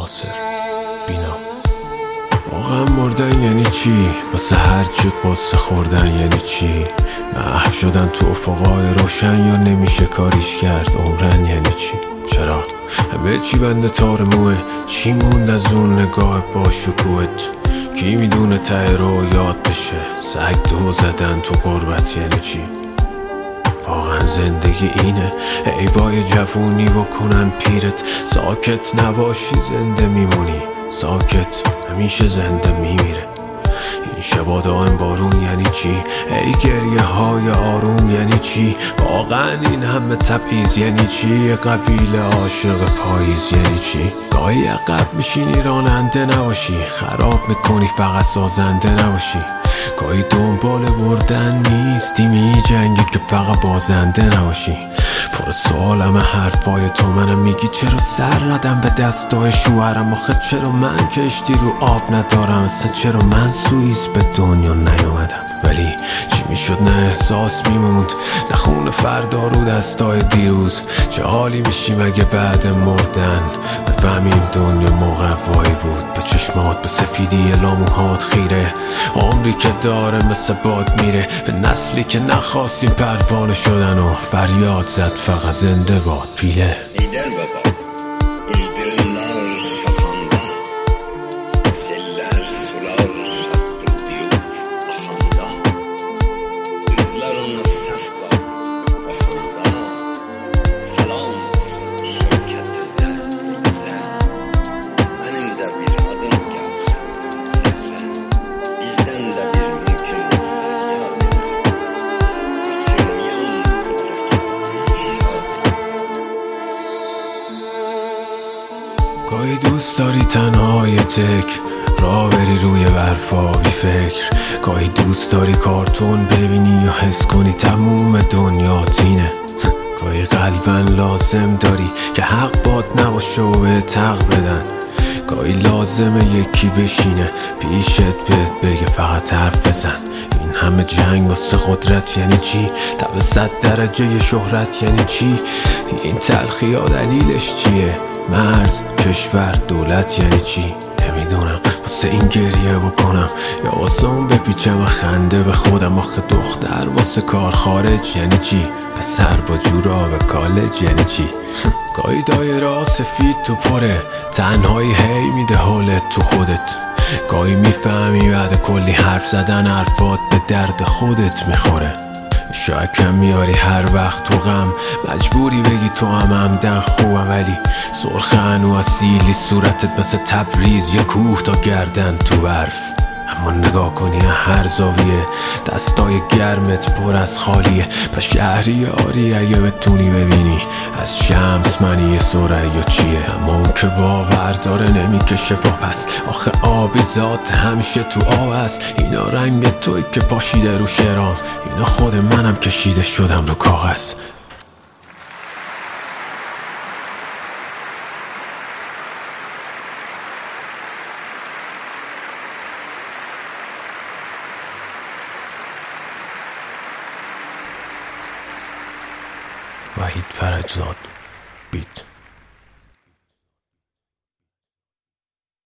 یاسر بینا. واقعا مردن یعنی چی؟ واسه هرچی قصه خوردن یعنی چی؟ محو شدن تو افقای روشن یا نمیشه کاریش کرد عمرن یعنی چی؟ چرا؟ همه چی بنده تار موه؟ چی موند از اون نگاه با شکوهت؟ کی میدونه ته رو یاد بشه؟ سگ دو زدن تو غربت یعنی چی؟ واقعا زندگی اینه؟ ای بای جوونی بکنن پیرت، ساکت نباشی زنده میمونی، ساکت همیشه زنده میمیره. این شبا دائم بارون یعنی چی؟ ای گریه های آروم یعنی چی؟ واقعا این همه تبعیض یعنی چی؟ قبیله عاشق پاییز یعنی چی؟ گاهی عقب میشینی راننده نباشی، خراب میکنی فقط سازنده نباشی. گاهی دنبال بردن نیستی، میجنگی که فقط بازنده نباشی. پر سوالم حرفای تو، منم میگی چرا سر ندم به دستای شوهرم؟ آخه چرا من کشتی رو آب ندارم؟ اصلا چرا من سوئیس به دنیا نیومدم؟ ولی چی میشد نه احساس میموند، نه خون فردا رو دستای دیروز. چه حالی میشیم اگه بعد مردن بفهمیم دنیا مقوایی بود؟ به چشمات به سفیدی لاموهات خیره، عمری که داره مثل باد میره. به نسلی که نخواستیم پروانه شدن و فریاد زد فقط زنده باد پیله. گاهی دوست داری تنهای تک راه بری روی برفا بی فکر، گاهی دوست داری کارتون ببینی یا حس کنی تموم دنیا تینه. گاهی قلبن لازم داری که حق باد نباشه و به تق بدن، گاهی لازمه یکی بشینه پیشت بهت بگه فقط حرف بزن. این همه جنگ واسه قدرت یعنی چی؟ تا به 100 درجه شهرت یعنی چی؟ این تلخی ها دلیلش چیه؟ مرز، کشور، دولت یعنی چی؟ نمیدونم واسه این گریه بکنم یا واسه اون بپیچم و خنده به خودم. آخه دختر واسه کار خارج یعنی چی؟ پسر با جورا به کالج یعنی چی؟ گاهی دایره سفید تو پره، تنهایی هی میده حالت تو خودت. گاهی میفهمی بعد کلی حرف زدن حرفات به درد خودت میخوره. شاید کم میاری هر وقت تو غم، مجبوری بگی تو همدن خوبم، ولی سرخ هنو اصیلی صورتت مثل تبریز یا کوه تا گردن تو برف. اما نگاه کنی هر زاویه دستای گرمت پر از خالیه. پس شهری آری اگه بتونی ببینی از شمس منی ثریا چیه؟ اما اون که باور داره نمیکشه پا پس، آخه آبی ذات همیشه تو آب است. اینا رنگ توی که پاشیده رو شرام، اینا خود منم کشیده شدم رو کاغذ. وحید فرجزاد.